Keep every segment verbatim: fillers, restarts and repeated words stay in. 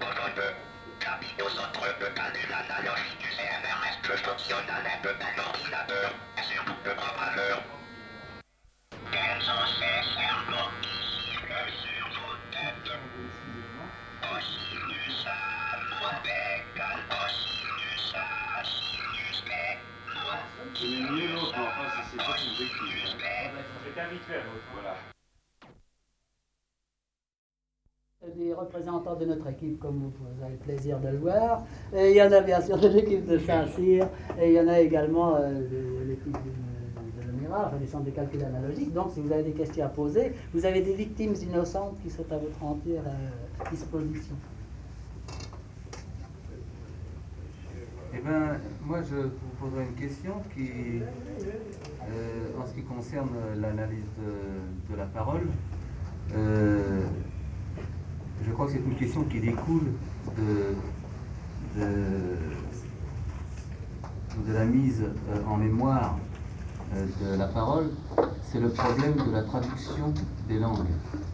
Bonjour, j'habite au centre de calcul analogique du C N R S. Je fonctionne à l'aide d'un ordinateur et surtout de graveur. Quels sont ces serments qui circulent sur vos têtes? Osinus A, Modegan, Osinus A, Sinus B, Modegan, Osinus B. C'est un rituel, voilà. Des représentants de notre équipe, comme vous avez le plaisir de le voir. Et il y en a bien sûr de l'équipe de Saint-Cyr, et il y en a également euh, de l'équipe de, de l'E-M I R A, enfin, des centres de calcul analogique. Donc, si vous avez des questions à poser, vous avez des victimes innocentes qui sont à votre entière euh, disposition. Eh bien, moi, je vous poserai une question qui, euh, en ce qui concerne l'analyse de, de la parole, euh, je crois que c'est une question qui découle de, de, de la mise en mémoire de la parole. C'est le problème de la traduction des langues.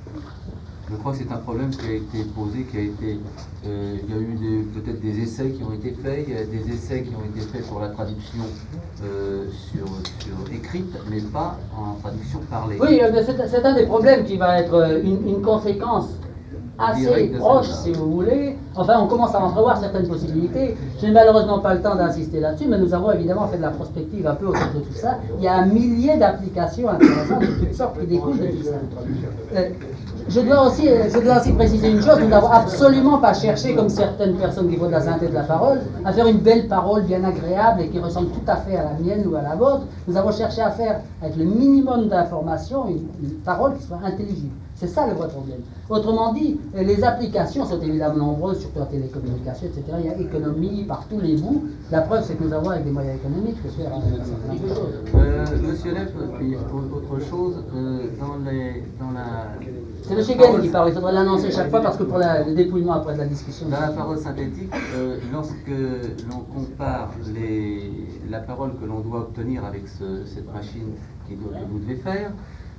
Je crois que c'est un problème qui a été posé, qui a été, euh, il y a eu peut-être des essais qui ont été faits, il y a des essais qui ont été faits pour la traduction euh, sur, sur écrite, mais pas en traduction parlée. Oui, c'est un des problèmes qui va être une, une conséquence assez proche, si vous voulez. Enfin, on commence à entrevoir certaines possibilités. Je n'ai malheureusement pas le temps d'insister là-dessus, mais nous avons évidemment fait de la prospective un peu autour de tout ça. Il y a un millier d'applications intéressantes de toutes sortes qui découlent de tout ça. Euh, je, dois aussi, je dois aussi préciser une chose, nous n'avons absolument pas cherché, comme certaines personnes qui font de la synthèse de la parole, à faire une belle parole bien agréable et qui ressemble tout à fait à la mienne ou à la vôtre. Nous avons cherché à faire, avec le minimum d'informations, une, une parole qui soit intelligible. C'est ça le vrai problème. Autrement dit, les applications sont évidemment nombreuses, surtout en télécommunications, et cetera. Il y a économie par tous les bouts. La preuve, c'est que nous avons, avec des moyens économiques, que faire un certain nombre de choses. Euh, Monsieur Leff, autre chose, euh, dans, les, dans la... C'est M. Gall qui parle, il faudrait l'annoncer chaque fois, parce que pour la, le dépouillement après de la discussion... Dans la parole synthétique, euh, lorsque l'on compare les, la parole que l'on doit obtenir avec ce, cette machine qui, que vous devez faire,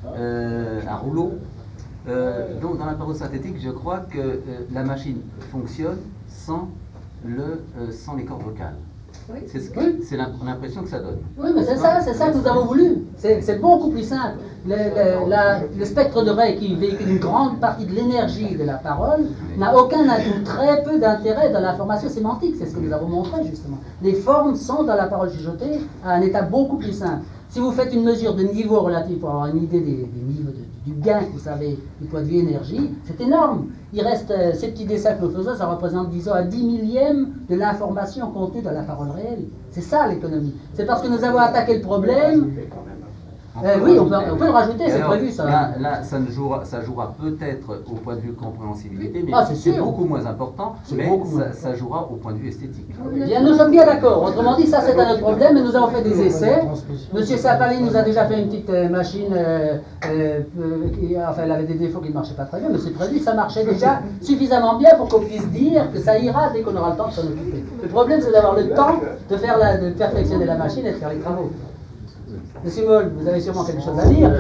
euh, un rouleau, Euh, donc dans la parole synthétique, je crois que euh, la machine fonctionne sans, le, euh, sans les cordes vocales. Oui. C'est ce oui. l'impression que ça donne. Oui, mais c'est ça, c'est ça que nous avons voulu. C'est beaucoup plus simple. Le, le, la, le spectre de Ray qui véhicule une grande partie de l'énergie de la parole n'a aucun ou très peu d'intérêt dans l'information sémantique. C'est ce que nous avons montré justement. Les formes sont dans la parole chuchotée à un état beaucoup plus simple. Si vous faites une mesure de niveau relatif pour avoir une idée des, des niveaux de, du gain, vous savez, du point de vue énergie, c'est énorme. Il reste euh, ces petits dessins que nous faisons, ça représente, disons, un dix millième de l'information contenue dans la parole réelle. C'est ça l'économie. C'est parce que nous avons attaqué le problème. Euh, oui, on peut, on peut le rajouter, c'est prévu ça. Là, là ça, ne jouera, ça jouera peut-être au point de vue compréhensibilité, mais ah, c'est beaucoup moins important, mais beaucoup ça, ça jouera au point de vue esthétique. Bien, nous sommes bien d'accord. Autrement dit, ça c'est un autre problème, mais nous avons fait des essais. Monsieur Sapali nous a déjà fait une petite euh, machine, euh, euh, qui, enfin elle avait des défauts qui ne marchaient pas très bien, mais c'est prévu, ça marchait déjà suffisamment bien pour qu'on puisse dire que ça ira dès qu'on aura le temps de s'en occuper. Le problème c'est d'avoir le temps de, faire la, de perfectionner la machine et de faire les travaux. Monsieur Moll, vous avez sûrement quelque chose à dire.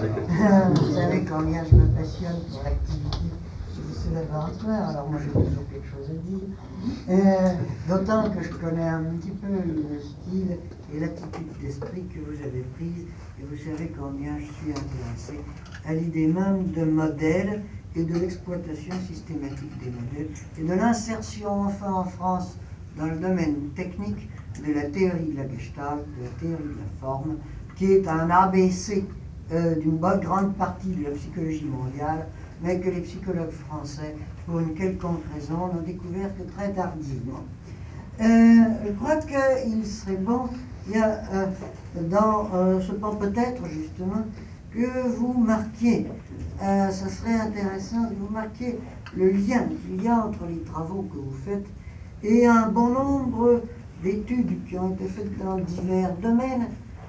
Vous savez combien je me passionne pour l'activité du laboratoire, alors moi j'ai toujours quelque chose à dire. Euh, D'autant que je connais un petit peu le style et l'attitude d'esprit que vous avez prise, et vous savez combien je suis intéressé à l'idée même de modèles et de l'exploitation systématique des modèles, et de l'insertion enfin en France dans le domaine technique de la théorie de la Gestalt, de la théorie de la forme, qui est un A B C euh, d'une bonne grande partie de la psychologie mondiale, mais que les psychologues français, pour une quelconque raison, n'ont découvert que très tardivement. Euh, je crois qu'il serait bon, il y a euh, dans euh, ce point peut-être justement, que vous marquiez, euh, ça serait intéressant que vous marquiez le lien qu'il y a entre les travaux que vous faites et un bon nombre d'études qui ont été faites dans divers domaines.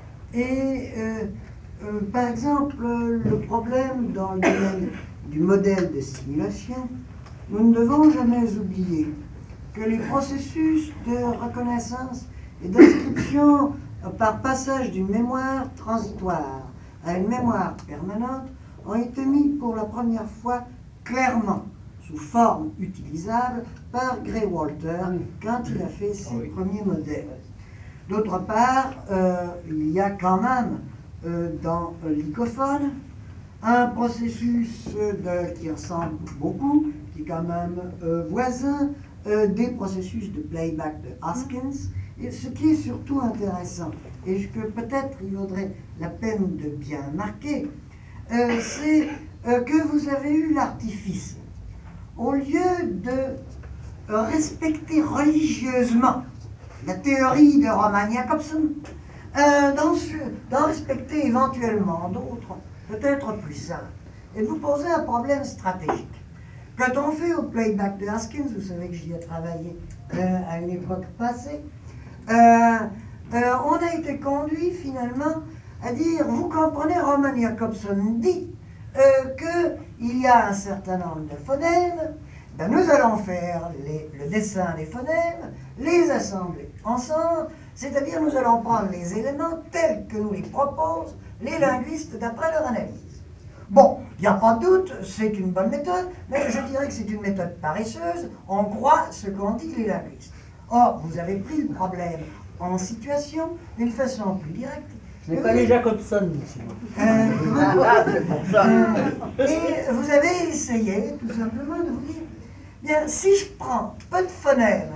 Et euh, euh, par exemple, le problème dans le domaine du modèle de simulation, nous ne devons jamais oublier que les processus de reconnaissance et d'inscription par passage d'une mémoire transitoire à une mémoire permanente ont été mis pour la première fois clairement sous forme utilisable par Grey Walter quand il a fait ses premiers modèles. D'autre part, euh, il y a quand même euh, dans l'icophone un processus de, qui ressemble beaucoup, qui est quand même euh, voisin euh, des processus de playback de Hoskins, et ce qui est surtout intéressant, et que peut-être il vaudrait la peine de bien marquer, euh, c'est euh, que vous avez eu l'artifice, au lieu de euh, respecter religieusement la théorie de Roman Jakobson, euh, d'en, d'en respecter éventuellement d'autres, peut-être plus simples, et de vous poser un problème stratégique. Quand on fait au playback de Hoskins, vous savez que j'y ai travaillé euh, à une époque passée, euh, euh, on a été conduit finalement à dire, vous comprenez, Roman Jakobson dit euh, qu'il y a un certain nombre de phonèmes, ben nous allons faire les, le dessin des phonèmes, les assembler ensemble, c'est-à-dire nous allons prendre les éléments tels que nous les proposent les linguistes d'après leur analyse. Bon, il n'y a pas de doute, c'est une bonne méthode, mais je dirais que c'est une méthode paresseuse, on croit ce qu'ont dit les linguistes. Or, vous avez pris le problème en situation d'une façon plus directe. Ce n'est pas les Jacobson, monsieur. Euh, ah, c'est pour ça. Euh, et vous avez essayé, tout simplement, de vous dire, bien, si je prends peu de phonèmes,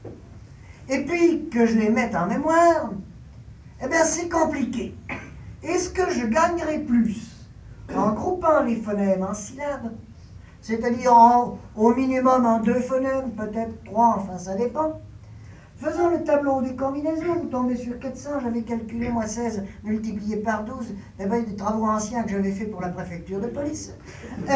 et puis que je les mette en mémoire, eh bien, c'est compliqué. Est-ce que je gagnerai plus en groupant les phonèmes en syllabes, c'est-à-dire en, au minimum en deux phonèmes, peut-être trois, enfin ça dépend. Faisons le tableau des combinaisons, vous tombez sur quatre cents, j'avais calculé moi seize multiplié par douze, eh bien, des travaux anciens que j'avais fait pour la préfecture de police. Euh,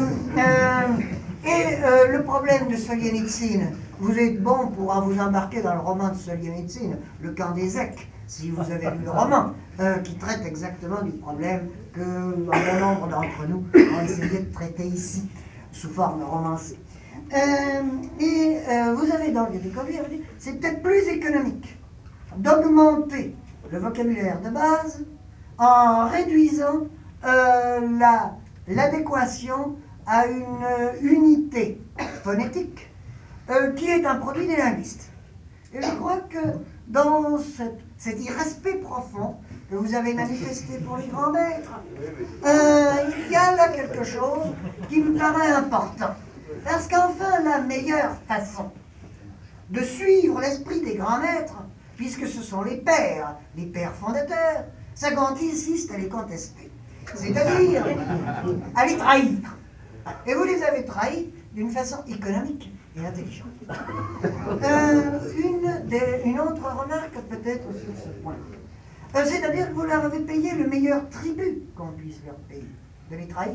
euh, et euh, le problème de Solzhenitsyn, vous êtes bon pour vous embarquer dans le roman de Solzhenitsyn, Le camp des Èques, si vous avez lu le roman, euh, qui traite exactement du problème que un bon nombre d'entre nous ont essayé de traiter ici, sous forme romancée. Euh, et euh, vous avez dans le découvert, c'est peut-être plus économique d'augmenter le vocabulaire de base en réduisant euh, la, l'adéquation à une euh, unité phonétique euh, qui est un produit des linguistes. Et je crois que dans cette, cet irrespect profond que vous avez manifesté pour les grands maîtres, euh, il y a là quelque chose qui me paraît important. Parce qu'enfin, la meilleure façon de suivre l'esprit des grands maîtres, puisque ce sont les pères, les pères fondateurs, ça consiste à les contester. C'est-à-dire à les trahir. Et vous les avez trahis d'une façon économique et intelligente. Euh, une, des, une autre remarque peut-être sur ce point. Euh, c'est-à-dire que vous leur avez payé le meilleur tribut qu'on puisse leur payer, de les trahir.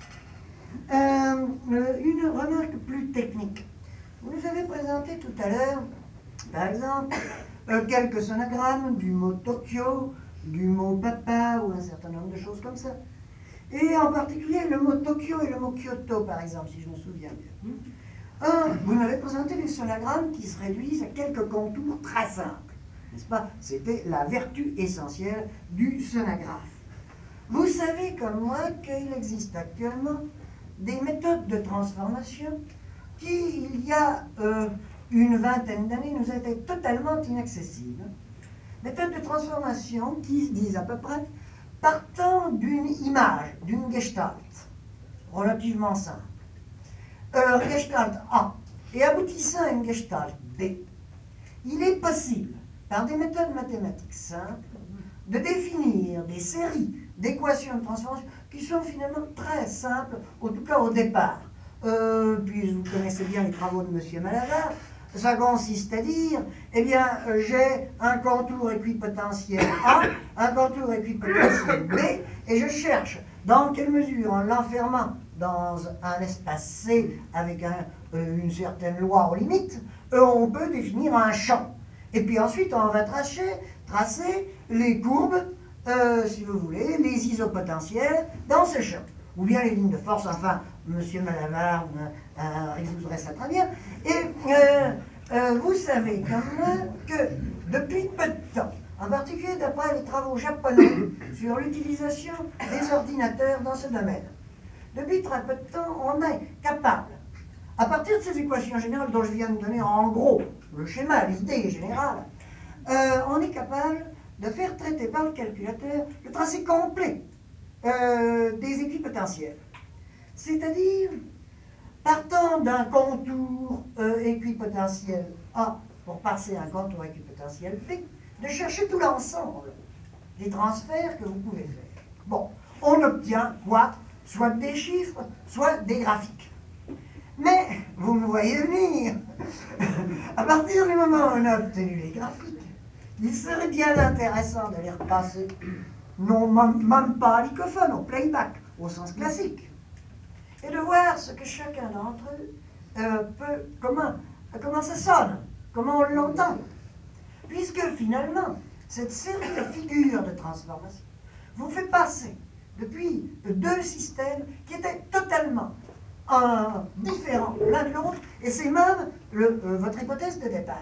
Euh, une remarque plus technique. Vous nous avez présenté tout à l'heure, par exemple, euh, quelques sonogrammes du mot Tokyo, du mot papa ou un certain nombre de choses comme ça. Et en particulier le mot Tokyo et le mot Kyoto, par exemple, si je me souviens bien. Un, vous nous avez présenté des sonogrammes qui se réduisent à quelques contours très simples, n'est-ce pas? C'était la vertu essentielle du sonographe. Vous savez comme moi qu'il existe actuellement des méthodes de transformation qui, il y a euh, une vingtaine d'années, nous étaient totalement inaccessibles. Méthodes de transformation qui se disent à peu près partant d'une image, d'une gestalt, relativement simple, euh, gestalt A, et aboutissant à une gestalt B, il est possible, par des méthodes mathématiques simples, de définir des séries d'équations de transformation qui sont finalement très simples, en tout cas au départ. Euh, puis vous connaissez bien les travaux de M. Malavar, ça consiste à dire, eh bien, euh, j'ai un contour équipotentiel A, un contour équipotentiel B, et je cherche dans quelle mesure, en l'enfermant dans un espace C avec un, euh, une certaine loi aux limites, euh, on peut définir un champ. Et puis ensuite, on va tracer, tracer les courbes, euh, si vous voulez, les isopotentiels dans ce champ. Ou bien les lignes de force, enfin, M. Malavar euh, euh, résoudrait ça très bien. Et euh, euh, vous savez comme moi que depuis peu de temps, en particulier d'après les travaux japonais sur l'utilisation des ordinateurs dans ce domaine, depuis très peu de temps, on est capable À partir de ces équations générales dont je viens de donner en gros le schéma, l'idée générale, euh, on est capable de faire traiter par le calculateur le tracé complet euh, des équipotentiels. C'est-à-dire, partant d'un contour euh, équipotentiel A pour passer à un contour équipotentiel B, de chercher tout l'ensemble des transferts que vous pouvez faire. Bon, on obtient quoi? Soit des chiffres, soit des graphiques. Mais, vous me voyez venir, à partir du moment où on a obtenu les graphiques, il serait bien intéressant de les repasser, non même pas à l'icophone, au playback, au sens classique, et de voir ce que chacun d'entre eux euh, peut, comment, comment ça sonne, comment on l'entend. Puisque finalement, cette série de figures de transformation vous fait passer depuis deux systèmes qui étaient totalement euh, différents l'un de l'autre, et c'est même le, euh, votre hypothèse de départ.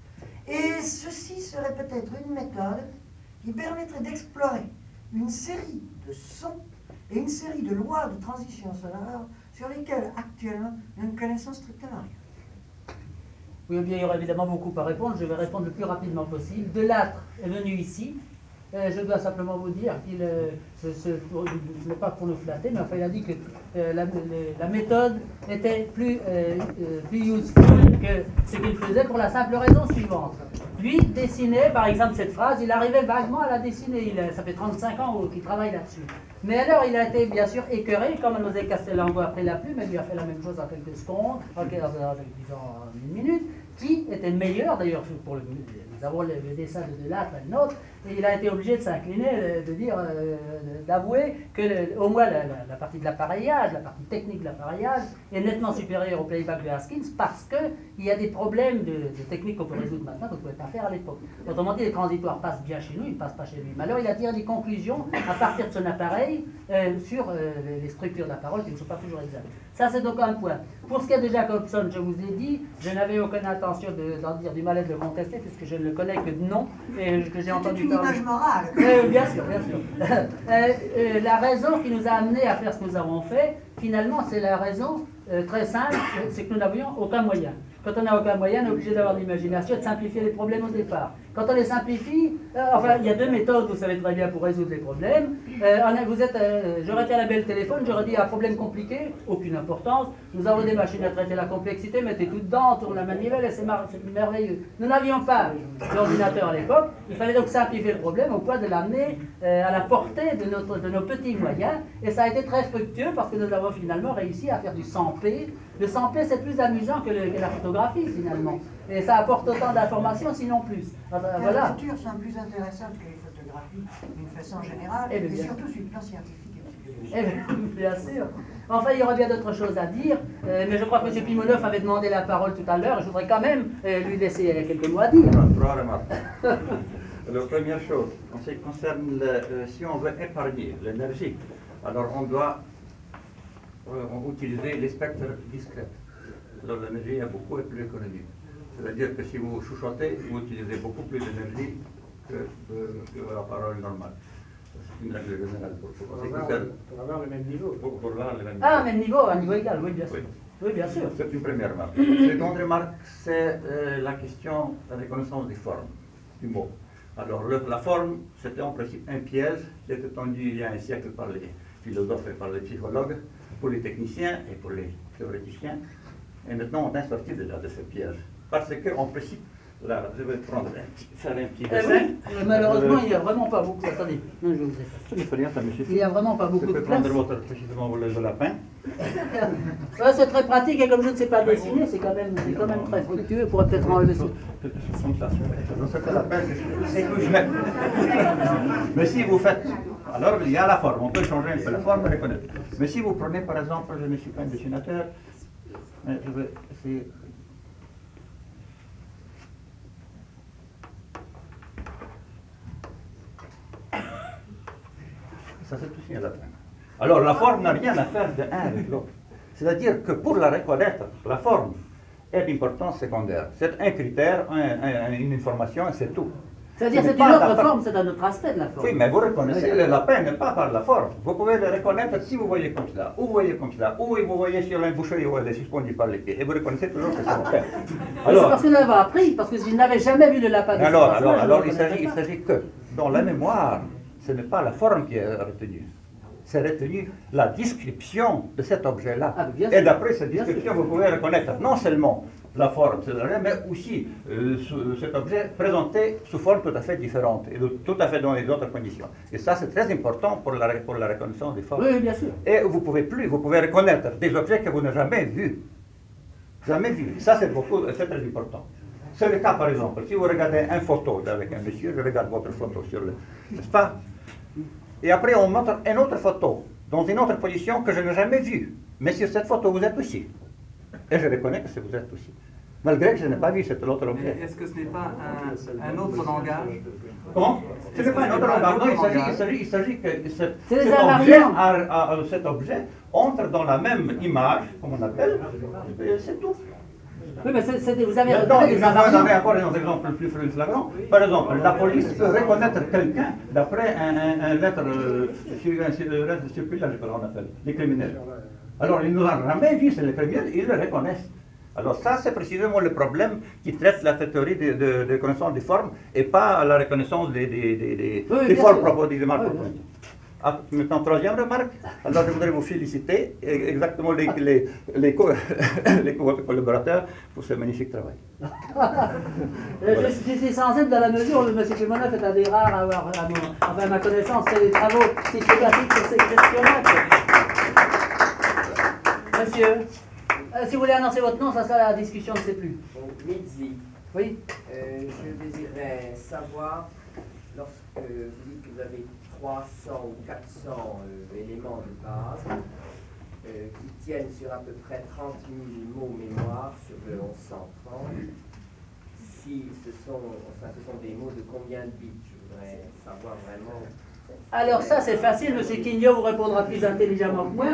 Et ceci serait peut-être une méthode qui permettrait d'explorer une série de sons et une série de lois de transition sonore sur lesquelles actuellement nous ne connaissons strictement rien. Oui, bien, il y aura évidemment beaucoup à répondre. Je vais répondre le plus rapidement possible. Delattre est venu ici. Euh, je dois simplement vous dire qu'il, euh, ce n'est pas pour nous flatter, mais enfin il a dit que euh, la, la méthode était plus, euh, euh, plus useful que ce qu'il faisait pour la simple raison suivante. Lui dessinait, par exemple, cette phrase, il arrivait vaguement à la dessiner. Il, ça fait trente-cinq ans qu'il travaille là-dessus. Mais alors, il a été bien sûr écœuré, comme Mlle Castellango a pris la plume, elle lui a fait la même chose en quelques secondes, en, disons, en une minute, qui était meilleur d'ailleurs pour le. Nous avons le, le dessin de Delattre et le nôtre, et il a été obligé de s'incliner, de dire, euh, d'avouer que le, au moins la, la, la partie de l'appareillage, la partie technique de l'appareillage est nettement supérieure au playback de Haskins parce qu'il y a des problèmes de, de technique qu'on peut résoudre maintenant qu'on ne pouvait pas faire à l'époque. Autrement dit, les transitoires passent bien chez nous, ils ne passent pas chez lui. Mais alors il a tiré des conclusions à partir de son appareil euh, sur euh, les structures de la parole qui ne sont pas toujours exactes. Ça, c'est donc un point. Pour ce qui est de Jacobson, je vous ai dit, je n'avais aucune intention d'en dire du mal et de le contester, puisque je ne le connais que de nom, et que j'ai entendu parler. C'est une image morale. Euh, bien sûr, bien sûr. euh, euh, la raison qui nous a amenés à faire ce que nous avons fait, finalement, c'est la raison euh, très simple, c'est que nous n'avions aucun moyen. Quand on n'a aucun moyen, on est obligé d'avoir de l'imagination et de simplifier les problèmes au départ. Quand on les simplifie, euh, enfin, il y a deux méthodes, vous savez très bien, pour résoudre les problèmes. Euh, vous êtes, euh, j'aurais été à la belle téléphone, j'aurais dit un problème compliqué, aucune importance. Nous avons des machines à traiter la complexité, mettez tout dedans, tourne la manivelle et c'est merveilleux. Nous n'avions pas d'ordinateur à l'époque, il fallait donc simplifier le problème au point de l'amener euh, à la portée de, notre, de nos petits moyens. Et ça a été très fructueux parce que nous avons finalement réussi à faire du cent P. Le cent P, c'est plus amusant que, le, que la photographie finalement. Et ça apporte autant d'informations, sinon plus. Alors, les voilà. caricatures sont plus intéressantes que les photographies d'une façon générale, et, et surtout sur le plan scientifique et psychologique. Eh bien, bien sûr. Enfin, il y aurait bien d'autres choses à dire, euh, mais je crois que M. Pimonoff avait demandé la parole tout à l'heure. Je voudrais quand même euh, lui laisser quelques mots à dire. Trois remarques. La première chose, en ce qui concerne, le, euh, si on veut épargner l'énergie, alors on doit euh, on utiliser les spectres discrets. Alors l'énergie est beaucoup plus économique. C'est-à-dire que si vous chuchotez, vous utilisez beaucoup plus d'énergie que, que, que la parole normale. C'est une règle générale pour, pour, pour, avoir, pour avoir le même niveau. Pour, pour avoir le même niveau. Ah, même niveau, un niveau égal, oui, bien sûr. Oui, oui bien sûr. C'est une première remarque. Seconde remarque, c'est euh, la question de la reconnaissance des formes du mot. Alors, le, la forme, c'était en principe un piège qui était tendu il y a un siècle par les philosophes et par les psychologues, pour les techniciens et pour les théoréticiens. Et maintenant, on est sorti déjà de ce piège. Parce qu'en principe, là, je vais prendre un petit, faire un petit dessin. Euh, oui, malheureusement, il n'y a vraiment pas beaucoup. Attendez, non, je vous efface. Il faut rien, ça me suffit. Il n'y a vraiment pas beaucoup je de peux place. prendre votre, précisément le lapin. Ouais, c'est très pratique et comme je ne sais pas dessiner, c'est quand même, c'est quand même très fructueux. On pourrait peut-être enlever ça. Comme ça. Le lapin, c'est que je mets. Mais si vous faites, alors il y a la forme. On peut changer un peu la forme et reconnaître. Mais si vous prenez, par exemple, je ne suis pas un dessinateur, mais je vais essayer. Ça, c'est aussi un lapin. Alors, la forme n'a rien à faire de un avec l'autre. C'est-à-dire que pour la reconnaître, la forme est d'importance secondaire. C'est un critère, un, un, une information, et c'est tout. C'est-à-dire Ce c'est n'est une pas autre la- forme, c'est un autre aspect de la forme. Oui, mais vous reconnaissez le lapin n'est pas par la forme. Vous pouvez le reconnaître si vous voyez comme cela, ou vous voyez comme cela, ou vous voyez sur un boucherie où elle est suspendue par les pieds, et vous reconnaissez toujours que c'est un lapin. C'est parce que nous l'avons appris, parce que si je n'avais jamais vu le lapin de cette Alors, façon, alors, je ne alors le il reconnaîtrais s'agit, il pas. s'agit que dans la mémoire, ce n'est pas la forme qui est retenue. C'est retenu la description de cet objet-là. Ah, bien Et sûr. d'après cette Bien description, vous pouvez reconnaître non seulement la forme, de cet objet, mais aussi euh, ce- cet objet présenté sous forme tout à fait différente et de- tout à fait dans les autres conditions. Et ça, c'est très important pour la, pour la reconnaissance des formes. Oui, oui, bien sûr. Et vous pouvez plus, vous pouvez reconnaître des objets que vous n'avez jamais vus. Jamais vus. Ça, c'est beaucoup, c'est très important. C'est le cas, par exemple, si vous regardez une photo avec un monsieur, je regarde votre photo sur le... N'est-ce pas? Et après, on montre une autre photo, dans une autre position que je n'ai jamais vue. Mais sur cette photo, vous êtes aussi. Et je reconnais que c'est vous êtes aussi. Malgré que je n'ai pas vu cet autre objet. Est-ce que ce n'est pas un, un autre langage? Comment? Ce n'est pas un autre langage. Non, il s'agit, il s'agit, il s'agit que ce- C'est les cet, objet, invariants. a- a- a- cet objet entre dans la même image, comme on appelle, et c'est tout. Oui, mais c'est- c'est- vous avez Maintenant, retrouvé il des faut donner invariants. encore un exemple plus flagrant. Par exemple, la police peut reconnaître quelqu'un d'après un, un, un lettre, euh, sur- un, sur- un lettre circulaire, comment on appelle, les criminels. Alors, ils n'ont jamais vu, c'est les criminels, ils le reconnaissent. Alors ça, c'est précisément le problème qui traite la théorie de, de, de connaissance des formes et pas la reconnaissance des, des, des, des, Oui, des bien formes sûr. propres, des démarches Oui, proprement. Ah, maintenant, troisième remarque. Alors, je voudrais vous féliciter, e- exactement les, les, les, co- les co- votre collaborateurs, pour ce magnifique travail. Euh, Je, je suis sensible dans la mesure où M. Pimonoff est un des rares à avoir, à, mon, enfin, à ma connaissance, fait des travaux systématiques sur ces questions-là. Monsieur, euh, si vous voulez annoncer votre nom, ça sera la discussion, je ne sais plus. Midzi, Oui? euh, je désirerais savoir, lorsque vous dites que vous avez trois cents ou quatre cents euh, éléments de base euh, qui tiennent sur à peu près trente mille mots mémoire sur le onze cent trente, si ce sont, enfin, ce sont des mots de combien de bits? Je voudrais savoir vraiment. Alors ça, c'est facile, M. Quignot vous répondra plus intelligemment que moi.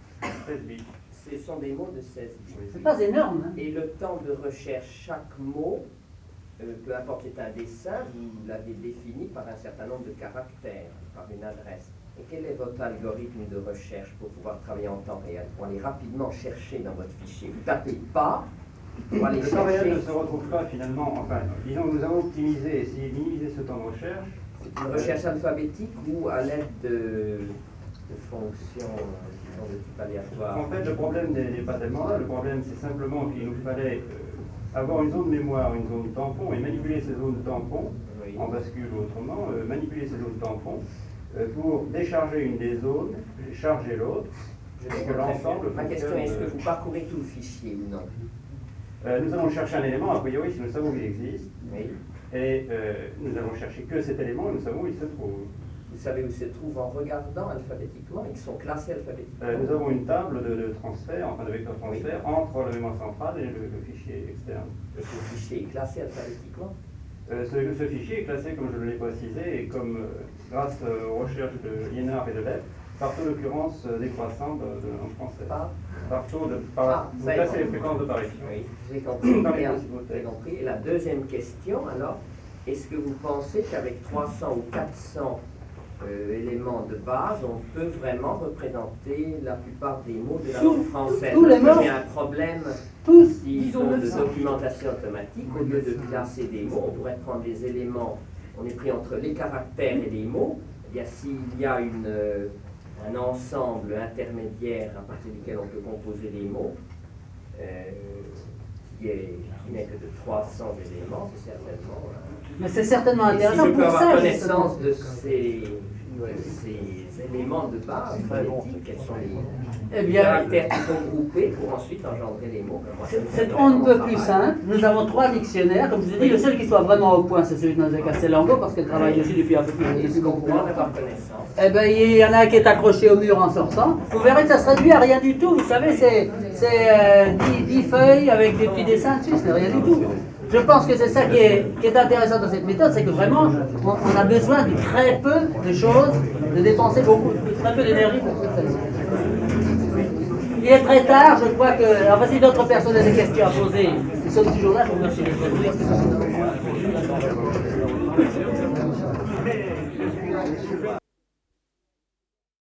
Ce sont des mots de seize bits. C'est pas énorme, hein? Et le temps de recherche, chaque mot, euh, peu importe c'est un dessin, vous l'avez défini par un certain nombre de caractères, par une adresse. Et quel est votre algorithme de recherche pour pouvoir travailler en temps réel, pour aller rapidement chercher dans votre fichier? Vous ne tapez pas, pour aller Le temps réel chercher. ne se retrouve pas finalement, enfin, disons que nous avons optimisé, essayé de minimiser ce temps de recherche. Une recherche alphabétique ou à l'aide de, de fonctions euh, disons, de type aléatoire? En fait, le problème n'est n'est pas tellement là, le problème c'est simplement qu'il nous fallait euh, avoir une zone mémoire, une zone tampon, et manipuler ces zones tampons, Oui. en bascule ou autrement, euh, manipuler ces zones tampons euh, pour décharger une des zones, charger l'autre, Je et vais que l'ensemble Ma question est, est-ce que fonctionne, vous parcourez tout le fichier ou non? euh, nous allons chercher un élément, a priori, si nous savons qu'il existe, Oui. et euh, nous allons chercher que cet élément et nous savons où il se trouve. Vous savez où ils se trouvent en regardant alphabétiquement? Ils sont classés alphabétiquement. Euh, nous avons une table de, de transfert, enfin de vecteur transfert, entre la mémoire centrale et le, le fichier externe. Et ce fichier est classé alphabétiquement? Euh, ce, ce fichier est classé, comme je l'ai précisé, et comme euh, grâce euh, aux recherches de Liénard et de Leff, par taux d'occurrence euh, décroissant de, de, en français. Par Par taux de... Par, Ah, vous ça y est, classez les compris. fréquences d'apparition. Oui, j'ai compris. Dans les Et, possibilités. j'ai compris. Et la deuxième question, alors, est-ce que vous pensez qu'avec trois cents ou quatre cents euh, éléments de base, on peut vraiment représenter la plupart des mots de la Tous- langue française? tous les Parce que mots. J'ai un problème. Tous, S'ils disons sont neuf de cents. documentation automatique, au lieu de classer des mots, on pourrait prendre des éléments, on est pris entre les caractères et les mots. Eh bien, s'il y a une, euh, un ensemble intermédiaire à partir duquel on peut composer les mots, euh, qui est- qui n'est que de trois cents éléments, c'est certainement... euh, Mais c'est certainement et si intéressant je peux pour avoir ça, connaissance justement. de ces, de ces éléments de base phonétiques, quels sont les Eh bien, caractères qui sont groupés pour ensuite engendrer les mots. Ben, moi, ça me c'est fait on ne peut vraiment plus travail. simple. Nous avons trois dictionnaires. Comme je vous ai dit, le seul qui soit vraiment au point, c'est celui de Mme Castellango, parce qu'elle travaille dessus depuis un peu plus, Est-ce depuis qu'on beaucoup plus pourra en longtemps. avoir connaissance? Eh bien, il y en a un qui est accroché au mur en sortant. Vous verrez que ça se réduit à rien du tout. Vous savez, c'est c'est, euh, dix, dix feuilles avec des petits dessins dessus, ce n'est rien du tout. Je pense que c'est ça qui est, qui est intéressant dans cette méthode, c'est que vraiment, on, on a besoin de très peu de choses, de dépenser beaucoup, de très peu d'énergie pour tout ça. Il est très tard, je crois que... Alors, si d'autres personnes ont des questions à poser, ils sont toujours là, je vous remercie. Silva.